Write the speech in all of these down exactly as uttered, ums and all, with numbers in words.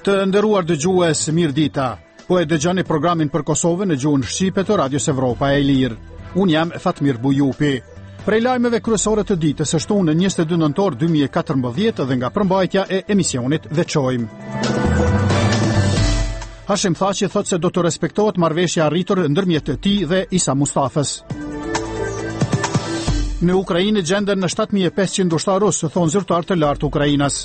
Të nderuar dëgjues, mirëdita. Po e dëgjoni programin për Kosovën në gjuhën shqipe të Radios Evropa e Lirë. Unë jam Fatmir Bujupi. Prej lajmeve kryesore të ditës së shtunë njëzet e dy nëntor dy mijë e katërmbëdhjetë dhe nga përmbajtja e emisionit veçojmë. Hashim Thaçi thotë se do të respektohet marrëveshja arritur ndërmjet tij dhe Isa Mustafës. Në Ukrainë gjenden në shtatë mijë e pesëqind ushtarë rusë, thonë zyrtar të lartë Ukrainas.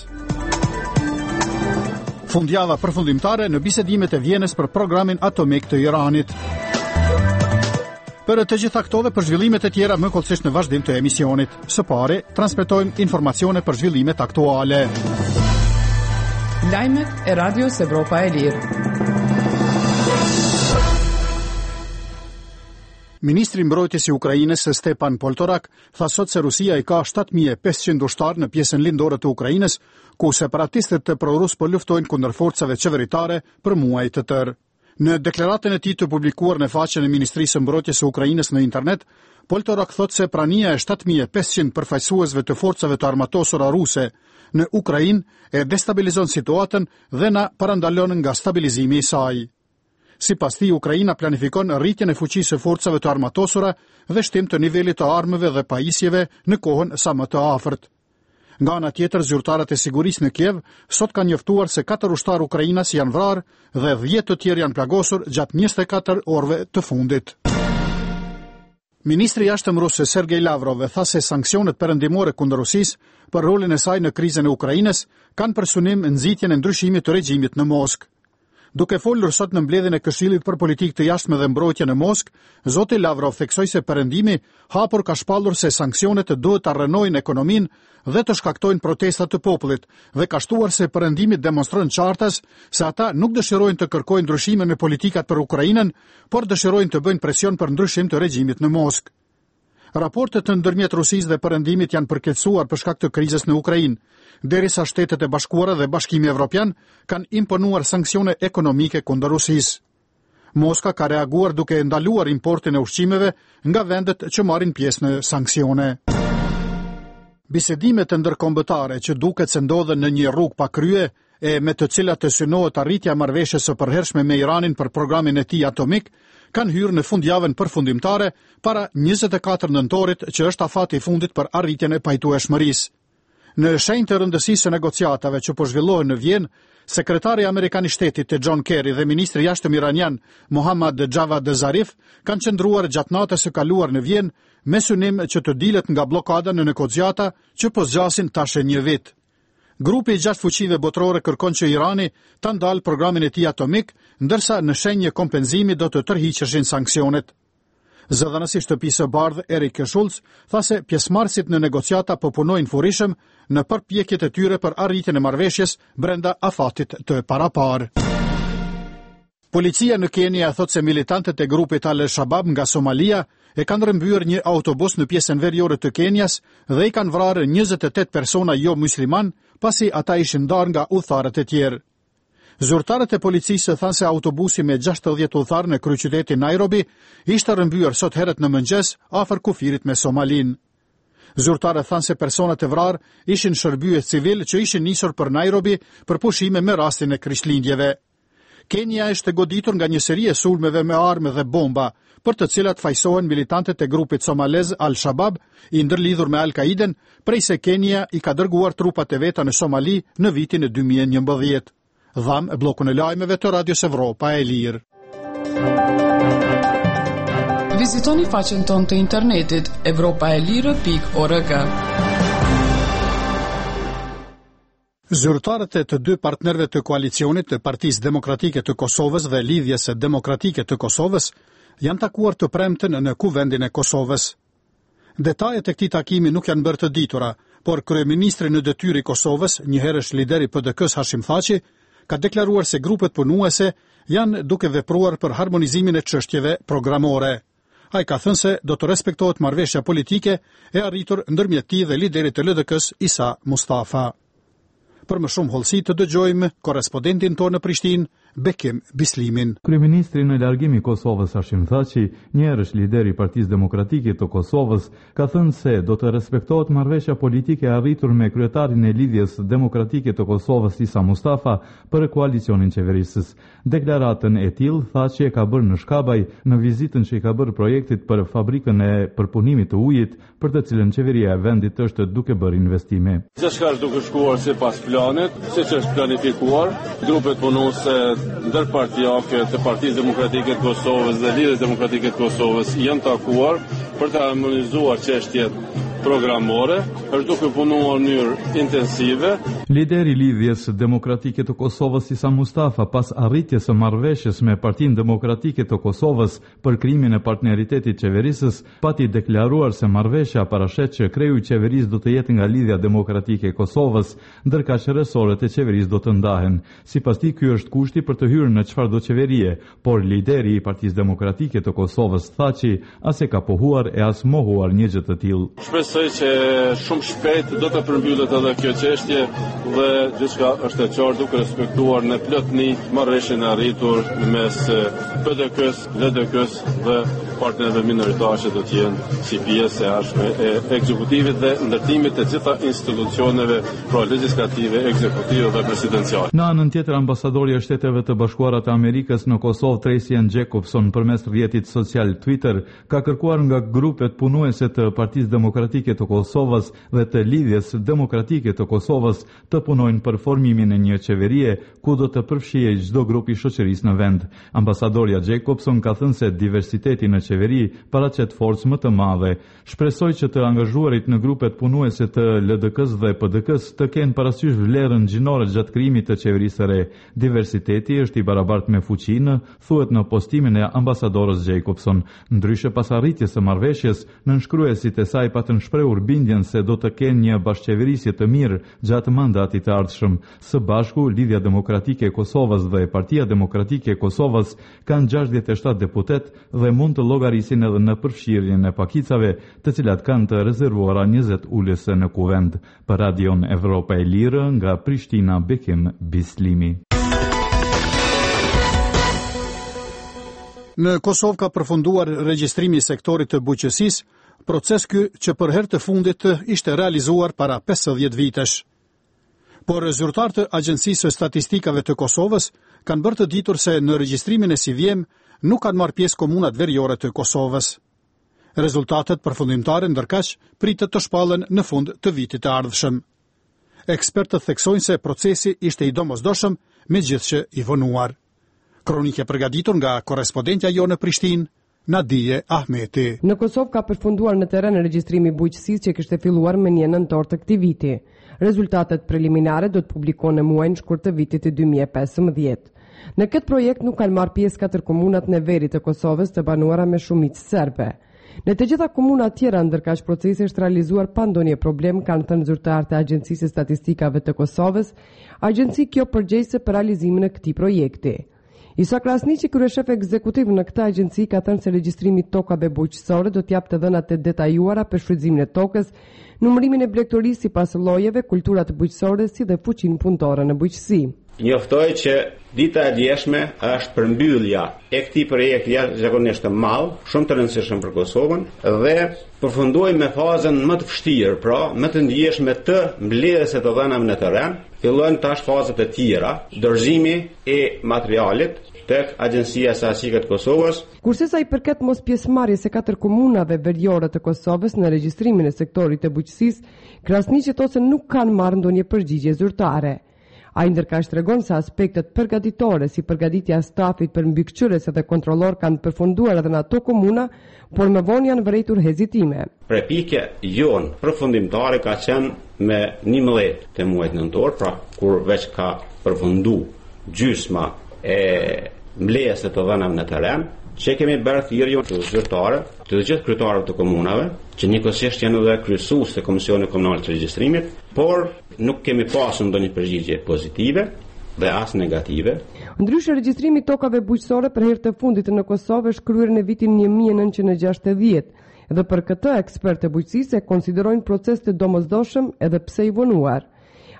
Fundjava përfundimtare në bisedimet e Vjenës për programin atomik të Iranit. Për të gjitha këto dhe për zhvillimet e tjera më kollësisht në vazhdim të emisionit. Së pari, transmetojmë informacione për zhvillimet aktuale. Lajmet e Radios Evropa e Lirë. Ministri mbrojtjes i Ukrainës Stepan Poltorak tha sot se Rusia i ka shtatë mijë e pesëqind ushtarë në pjesën lindore të Ukrainës, ku separatistët të prorus po luftojnë kundër forcave qeveritare për muaj të tërë. Në deklaratën e tij të publikuar në faqen e Ministrisë së Mbrojtjes së Ukrainës në internet, Poltorak thotë se prania e shtatë mijë e pesëqind përfaqësuesve të forcave të armatosura ruse në Ukrainë e destabilizon situatën dhe na parandalon nga stabilizimi i saj. Sipas tij, Ukraina planifikon rritjen e fuqisë së forcave të armatosura dhe shtim të nivelit të armëve dhe pajisjeve në kohën sa më të afërt. Nga ana tjetër, zyrtarët e sigurisë në Kiev sot kanë njoftuar se katër ushtarë ukrainas janë vrarë dhe dhjetë të tjerë janë plagosur gjatë njëzet e katër orëve të fundit. Ministri i jashtëm rus Sergej Lavrov tha se sanksionet perëndimore kundër Rusisë për rolin e saj në krizën e Ukrainës kanë për synim nxitjen e ndryshimit të regjimit në Moskë. Duke folur sot në mbledhjen e Këshillit për Politikë të Jashtme dhe Mbrojtje në Moskë, zoti Lavrov theksoi se perëndimi hapur ka shpallur se sanksionet duhet ta rrënojnë ekonominë dhe të shkaktojnë protesta të popullit, dhe ka shtuar se perëndimi demonstron qartas se ata nuk dëshirojnë të kërkojnë ndryshime në politikat për Ukrainën, por dëshirojnë të bëjnë presion për ndryshim të regjimit në Moskë. Raportet të ndërmjet Rusisë dhe perëndimit janë përkeqësuar për shkak të krizës në Ukrainë, derisa Shtetet e Bashkuara dhe Bashkimi Evropian kanë imponuar sanksione ekonomike kundër Rusisë. Moska ka reaguar duke ndaluar importin e ushqimeve nga vendet që marrin pjesë në sanksione. Bisedimet ndërkombëtare që duket se ndodhen në një rrugë pa krye e me të cilat të synohet arritja marrëveshjes së përhershme me Iranin për programin e tij atomik, kanë hyrë në fundjavën përfundimtare para njëzet e katër nëntorit, që është afati i fundit për arritjen e pajtueshmërisë. Në shenjë të rëndësisë së negociatave që po zhvillohen në Vjenë, sekretari amerikan i shtetit John Kerry dhe ministri i jashtëm iranian Mohammad Javad Zarif kanë qëndruar gjatë natës së kaluar në Vjenë me synim që të dilet nga blokada në negociata që po zgjasin tash një vit. Grupi i gjashtë fuqive botërore kërkon që Irani ta ndalë programin e tij atomik, ndërsa në shenjë kompenzimi do të tërhiqeshin sanksionet. Zëdhënësi i Shtëpisë së Bardhë Erik Schulz tha se pjesëmarrësit në negociata po punojnë furishëm në përpjekjet e tyre për arritjen e marrëveshjes brenda afatit të paraparë. Policia në Kenia thotë se militantët e grupit Al-Shabaab nga Somalia e kanë rrëmbyer një autobus në pjesën veriore të Kenias dhe i kanë vrarë njëzet e tetë persona jo musliman, pasi ata ishin ndarë nga udhëtarët e tjerë. Zyrtarët e policisë thanë se autobusi me gjashtëdhjetë udhëtar në kryeqytetin Nairobi ishte rrëmbyer sot herët në mëngjes afër kufirit me Somalinë. Zyrtarët thanë se personat e vrarë ishin shërbyes civil që ishin nisur për Nairobi për pushime me rastin e Krishtlindjeve. Kenia është goditur nga një seri e sulmeve me armë dhe bomba, për të cilat fajsohen militantët e grupit somalez Al-Shabaab, i ndërlidhur me Al-Qaiden, prej se Kenia i ka dërguar trupat e veta në Somali në vitin e dy mijë e njëmbëdhjetë. Dham e blokun e lajmeve të Radios Evropa e Lirë. Vizitoni faqen tonë të internetit evropaelire pikë org. Zyrtarët e të dy partnerëve të koalicionit të Partisë Demokratike të Kosovës dhe Lidhjes Demokratike të Kosovës janë takuar të premten në Kuvendin e Kosovës. Detajet e këtij takimi nuk janë bërë të ditura, por kryeministri në detyrë i Kosovës, njëherësh lideri P D K-s Hashim Thaçi, ka deklaruar se grupet punuese janë duke vepruar për harmonizimin e çështjeve programore. Ai ka thënë se do të respektohet marrëveshja politike e arritur ndërmjet tij dhe liderit të L D K-s Isa Mustafa. Për më shumë hollësi të dëgjojmë korrespondentin tonë në Prishtinë, Bekim Bislimin. Kryeministri në largim i Kosovës Hashim Thaçi, një herësh lider i Partisë Demokratike të Kosovës, ka thënë se do të respektohet marrëveshja politike e arritur me kryetarin e Lidhjes Demokratike të Kosovës Isa Mustafa për koalicionin qeverisës. Deklaratën e tillë Thaçi e ka bërë në Shkabaj në vizitën që i ka bërë projektit për fabrikën e përpunimit të ujit, për të cilën qeveria e vendit është duke bërë investime. Gjithçka është duke shkuar sipas planit, siç është planifikuar. Grupet punuese ndërpartijake të Partisë Demokratike të Kosovës dhe Lidhjes Demokratike të Kosovës janë takuar për të harmonizuar çështjet programore, është duke punuar në mënyrë intensive. Lideri i Lidhjes Demokratike të Kosovës Isa Mustafa, pas arritjes së marrëveshjes me Partinë Demokratike të Kosovës për krimin e partneritetit qeverisës, pati deklaruar se marrëveshja parashet që kreju i qeverisë do të jetë nga Lidhja Demokratike e Kosovës, ndërkaq resortet e qeverisë do të ndahen. Sipas tij, ky është kushti për të hyrë në çfarëdo qeverie, por lideri i Partisë Demokratike të Kosovës Thaçi as e ka pohuar e as mohuar një gjë të tillë. Shpresoj që shumë shpejt do të përmbyllet edhe kjo çështje dhe gjithçka është e qartë duke respektuar në plotëni marrëveshjen e arritur mes P D K-s, L D K-s dhe partnerëve minoritar që do të jenë si pjesë e jashtme e ekzekutivit dhe ndërtimit të gjitha institucioneve pra legjislative, ekzekutive dhe presidenciale. Në anën tjetër, ambasadori i Shteteve të Bashkuara të Amerikës në Kosovë Tracy Ann Jacobson përmes rrjetit social Twitter ka kërkuar nga grupet punuese të Partisë Demokratike të Kosovës dhe të Lidhjes Demokratike të Kosovës të punojnë për formimin e një qeverie ku do të përfshihej çdo grup i shoqërisë në vend. Ambasadorja Jacobson ka thënë se diversiteti në qeveri paraqet forcë më të madhe. Shpresoj që të angazhuarit në grupet punuese të L D K-s dhe P D K-s të kenë parasysh vlerën gjinore gjatë krijimit të qeverisë së re. Diversiteti është i barabartë me fuqinë, thuhet në postimin e ambasadorës Jacobson. Ndryshe pas arritjes së marrëveshjes, nënshkruesit e saj patën shprehur bindjen se do të kenë një bashkëqeverisje të mirë gjatë mandatit të ardhshëm. Së bashku, Lidhja Demokratike e Kosovës dhe Partia Demokratike e Kosovës kanë gjashtëdhjetë e shtatë deputet dhe mund të llogarisin edhe në përfshirjen e pakicave, të cilat kanë të rezervuara njëzet ulëse në kuvend. Për Radion Evropa e Lirë, nga Prishtina, Bekim Bislimi. Në Kosovë ka përfunduar regjistrimi i sektorit të bujqësisë, proces ky që për herë të fundit ishte realizuar para pesëdhjetë vitesh. Por zyrtarët e Agjencisë së Statistikave të Kosovës kanë bërë të ditur se në regjistrimin e si vjem nuk kanë marrë pjesë komunat veriore të Kosovës. Rezultatet përfundimtare ndërkaq pritet të shpallen në fund të vitit të ardhshëm. Ekspertët theksojnë se procesi ishte i domosdoshëm, megjithëse i vonuar. Kronike përgatitur nga korrespondentja jo në Prishtinë, Nadije Ahmeti. Në Kosovë ka përfunduar në terren regjistrimi i bujqësisë që kishte filluar më një nëntor të këtij viti. Rezultatet preliminare do të publikohen në muajin shkurt të vitit dy mijë e pesëmbëdhjetë. Në këtë projekt nuk kanë marrë pjesë katër komunat në veri të Kosovës të banuara me shumicë serbe. Në të gjitha komunat tjera, ndërkaq procesi është realizuar pa ndonjë problem, kanë thënë zyrtarët e Agjencisë së Statistikave të Kosovës, agjenci kjo përgjegjëse për realizimin e këtij projekti. Isa Krasniqi, kryeshef ekzekutiv në këtë agjenci, ka thënë se regjistrimi i tokave bujqësore do të japë të dhënat e detajuara për shfrytëzimin e tokës, numërimin e blegtorisë sipas llojeve, kulturat bujqësore si dhe fuqinë punëtore në bujqësi. Njoftoj që dita e djeshme është përmbyllja e këtij projekti jashtëzakonisht të madh, shumë të rëndësishëm për Kosovën dhe përfundoi me fazën më të vështirë, pra më të ndjeshme të mbledhjes së të dhënave në terren. Fillojnë tash fazat e tjera, dorëzimi i materialit tek Agjencia e Statistikave të Kosovës. Kurse sa i përket mos pjesëmarrjes së katër komunave veriore të Kosovës në regjistrimin e sektorit të bujqësisë, Krasniqi thotë se nuk kanë marrë ndonjë përgjigje zyrtare. Ai ndërkaq tregon se aspektet përgatitore si përgatitja e stafit për mbikëqyrës dhe kontrollor kanë përfunduar edhe në ato komuna, por më vonë janë vërejtur hezitime. Prepikja jonë përfundimtare ka qenë me njëmbëdhjetë të muajit nëntor, pra kur veç ka përfundu gjysma e mbledhjes së të dhënave në terren, që kemi bërë thirrje të zyrtare të gjithë kryetarëve të komunave, që njëkohësisht janë edhe kryesues të Komisionit Komunal të Regjistrimit, por nuk kemi pasur ndonjë përgjigje pozitive dhe as negative. Ndryshe, regjistrimi i tokave bujqësore për herë të fundit në Kosovë është kryer në vitin një mijë e nëntëqind e gjashtëdhjetë dhe për këtë ekspertë e bujqësisë e konsiderojnë proces të domosdoshëm edhe pse i vonuar.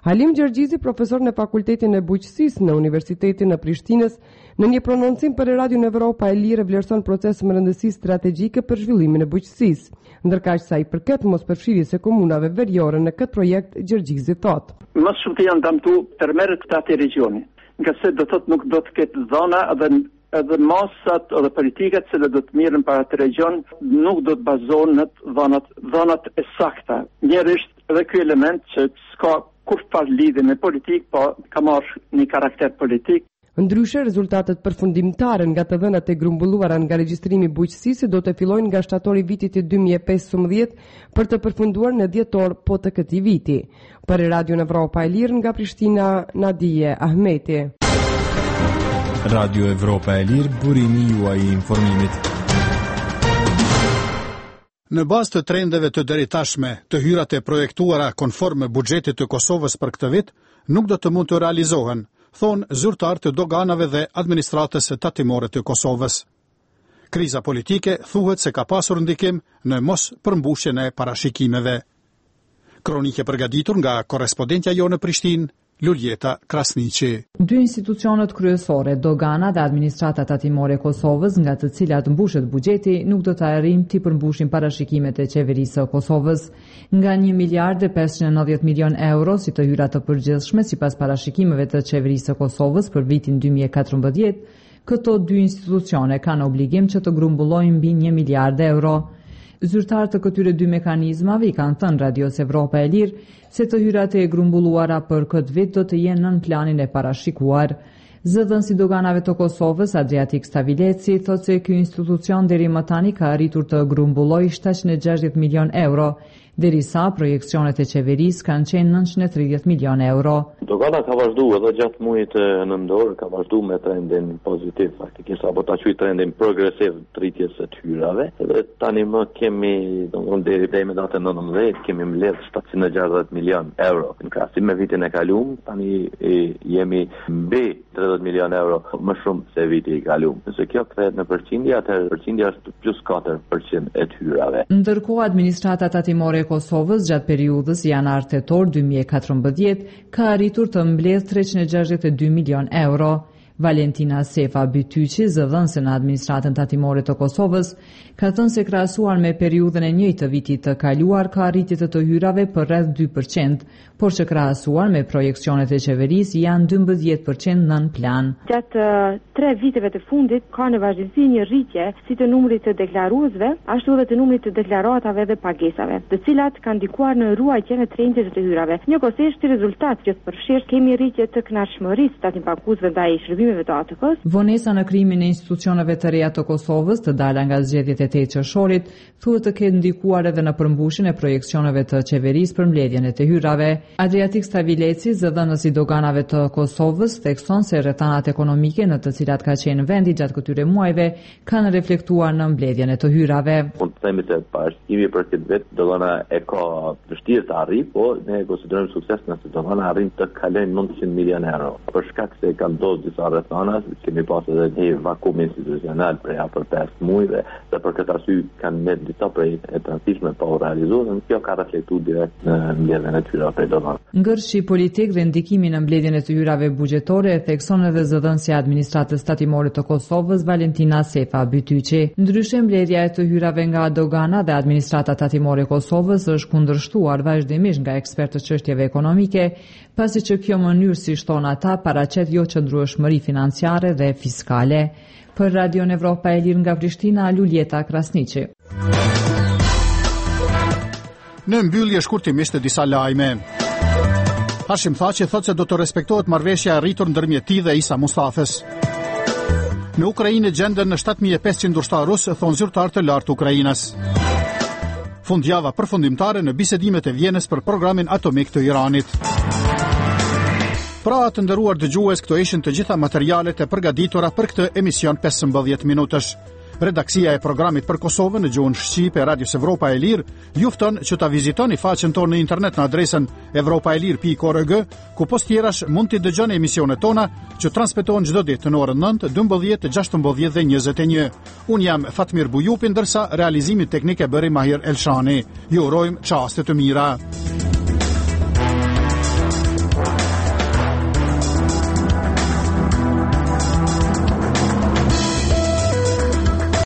Halim Gjergjizi, profesor në Fakultetin e Bujqësisë në Universitetin e Prishtinës, në një prononcim për Radion Evropa e Lirë vlerëson proces më rëndësi strategjike për zhvillimin e bujqësisë. Ndërkaq sa i përket mos përfshirjes së komunave veriore në këtë projekt, Gjergjizi thotë: Më shumë të janë damtu tërmerret këta të regionit, nga se do thotë nuk do të ketë zona edhe edhe masat edhe politikat që do të mirën para të region nuk do të bazohen në dhonat dhonat e sakta. Njërisht edhe ky element që s'ka kurrë lidhje me politik, po ka marrë një karakter politik. Ndryshe, rezultatet përfundimtare nga të dhënat e grumbulluara nga regjistrimi i bujqësisë do të fillojnë nga shtatori i vitit të dy mijë e pesëmbëdhjetë për të përfunduar në dhjetor po të këtij viti. Për Radio Evropa e Lirë nga Prishtina, Nadije Ahmeti. Radio Evropa e Lirë, burimi juaj i informimit. Në bazë të trendeve të deri tashme, të hyrat e projektuara konform me buxhetit të Kosovës për këtë vit nuk do të mund të realizohen, thonë zyrtar të doganave dhe administratës së tatimore të Kosovës. Kriza politike thuhet se ka pasur ndikim në mos përmbushjen e parashikimeve. Kronike përgatitur nga korrespondentja jo në Prishtinë, Luljeta Krasniqi. Dy institucionet kryesore, dogana dhe administrata tatimore e Kosovës, nga të cilat mbushet buxheti, nuk do të arrijnë të përmbushin parashikimet e qeverisë së Kosovës. Nga një miliard e pesëqind e nëntëdhjetë milion euro si të hyra të përgjithshme sipas parashikimeve të qeverisë së Kosovës për vitin dy mijë e katërmbëdhjetë, këto dy institucione kanë obligim që të grumbullojnë mbi një miliard euro. Zyrtarët të këtyre dy mekanizmave i kanë thënë Radios Evropa e Lirë se të hyrat e grumbulluara për këtë vit do të jenë nën planin e parashikuar. Zëdhënësi doganave të Kosovës, Adriatik Stavileci, thotë se ky institucion deri më tani ka arritur të grumbullojë shtatëqind e gjashtëdhjetë milion euro, derisa projeksionet e qeverisë kanë qenë nëntëqind e tridhjetë milion euro. Dogana ka vazhduar edhe gjatë muajit nëntor, ka vazhduar me trendin pozitiv, faktikisht apo ta quaj trendin progresiv të rritjes së hyrave. Dhe tani më kemi, domthonë deri deri në datën nëntëmbëdhjetë kemi mbledh shtatëqind e gjashtëdhjetë milion euro. Në krahasim me vitin e kaluar, tani e, jemi mbi tridhjetë milion euro më shumë se viti i kaluar. Nëse kjo kthehet në përqindje, atëherë përqindja është plus katër përqind e hyrave. Ndërkohë administrata tatimore e Kosovës gjatë periudhës janar-tetor dy mijë e katërmbëdhjetë ka arritur të mbledh treqind e gjashtëdhjetë e dy milion euro. Valentina Sefa Bytyqi, zëdhënëse në administratën tatimore të Kosovës, ka thënë se krahasuar me periudhën e njëjtë të vitit të kaluar ka arritje të të hyrave për rreth dy përqind, por që krahasuar me projeksionet e qeverisë janë dymbëdhjetë përqind nën plan. Gjatë tre viteve të fundit ka në vazhdimsi një rritje si të numrit të deklaruesve, ashtu edhe të numrit të deklaratave dhe pagesave, të cilat kanë ndikuar në ruajtjen e trendit të hyrave. Njëkohësisht, si rezultat që përfshirë kemi rritje të kënaqësisë të tatimpakuesve ndaj shërbimeve të A T K-s. Vonesa në krimin e institucioneve të reja të Kosovës, të dala nga zgjedhjet e tetë qershorit, thuhet të ketë ndikuar edhe në përmbushjen e projeksioneve të qeverisë për mbledhjen e të hyrave. Adriatik Stavileci, zëdhënës i doganave të Kosovës, thekson se rrethanat ekonomike në të cilat ka qenë vendi gjatë këtyre muajve kanë reflektuar në mbledhjen e të hyrave. Mund të themi se parashikimi për këtë vit dogana e ka vështirë të arrijë, po ne konsiderojmë sukses nëse dogana arrin të kalojë nëntëqind milion euro. Për shkak se kanë ndodhur disa rrethana, kemi pasur edhe një vakum institucional për ja për pesë muajve, dhe për këtë arsye kanë ne disa projekte e transishme pa u realizuar, dhe kjo ka reflektuar direkt në mbledhjen e hyrave për dogan. Ngërshi politik dhe ndikimi në mbledhjen e të hyrave buxhetore e thekson edhe zëdhënësja e administratës tatimore të Kosovës, Valentina Sefa Bytyqi. Ndryshe, mbledhja e të hyrave nga dogana dhe administrata tatimore e Kosovës është kundërshtuar vazhdimisht nga ekspertët çështjeve ekonomike, pasi që kjo mënyrë si shton ata paraqet jo qëndrueshmëri financiare dhe fiskale. Për Radio Evropa e Lirë nga Prishtina, Luljeta Krasniqi. Në mbyllje shkurtimisht e disa lajme. Hashim Thaçi thotë se do të respektohet marrëveshja e rritur ndërmjet tij dhe Isa Mustafës. Në Ukrainë gjenden në shtatë mijë e pesëqind ushtarë rusë, thonë zyrtar të lartë Ukrainës. Fundjava përfundimtare në bisedimet e Vjenës për programin atomik të Iranit. Pra të nderuar dëgjues, këto ishin të gjitha materialet e përgatitura për këtë emision pesëmbëdhjetë minutësh. Redaksia e programit për Kosovën në gjuhën shqipe e Radios Evropa e Lirë ju fton që ta vizitoni faqen tonë në internet në adresën evropaelir pikë org, ku post tjerash mund të dëgjoni emisionet tona që transmetohen çdo ditë në orën nëntë, dymbëdhjetë, gjashtëmbëdhjetë dhe njëzet e një. Unë jam Fatmir Bujupi, ndërsa realizimin teknik e bëri Mahir Elshani. Ju urojmë çaste të mira.